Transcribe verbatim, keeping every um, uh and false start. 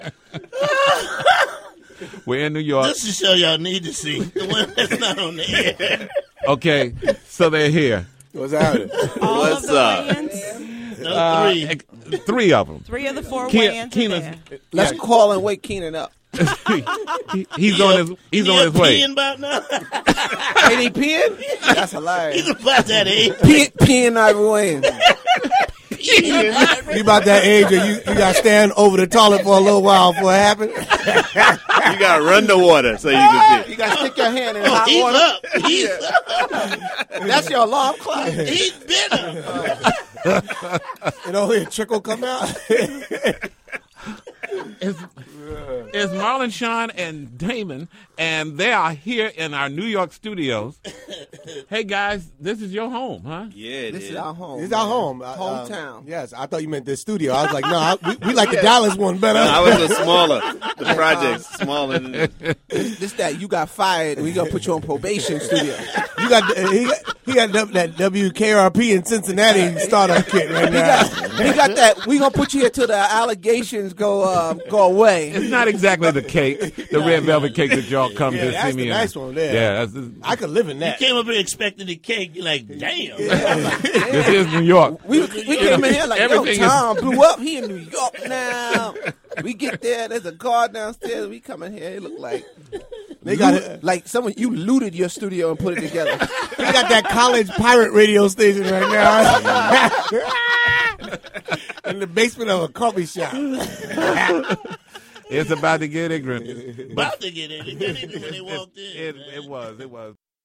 We're in New York. This is the show y'all need to see. The one that's not on the air. Okay, so they're here. What's happening? All What's of the up? weigh-ins, No, Uh, three. ex- three of them. three of the four Ke- weigh-ins are Keenan's- there. Let's call and wake Keenan up. he, he's on his he's He on his way. peeing about now. Ain't he peeing? That's hilarious. He's about that age. Pee, peeing Ivory Wayne. You about that age where you, you got to stand over the toilet for a little while before it happens? You got to run the water so you can You got to stick your hand in Oh, hot he's water. up. He's up. That's your alarm clock. He's been up. And only a trickle come out? It's, it's Marlon, Sean, and Damon, and they are here in our New York studios. Hey guys, this is your home, huh? get. Yeah, it This is our home. This is our home. Uh, Hometown. uh, yes, I thought you meant the studio. I was like, no, I, we, we like the Dallas one better. I was a smaller. The project's smaller than This, this that you got fired and we gonna put you on probation studio. You got he got he got that- that W K R P in Cincinnati startup kit right now. We got that. We gonna put you here till the allegations go uh, go away. It's not exactly the cake, the red velvet cake that y'all come Yeah, to that's see me the in. nice one there. Yeah, that's, I could live in that. Came up here expecting the cake. You're like, damn. this is New York. We we came in here like, yo, Everything is- Tom blew up. He in New York now. We get there. There's a car downstairs. We come in here. It look like They got loot- it. like someone you looted your studio and put it together. They got that college pirate radio station right now. In the basement of a coffee shop. It's about to get ignorant. About to get in. It didn't even when they walked in. It, man. it was. It was.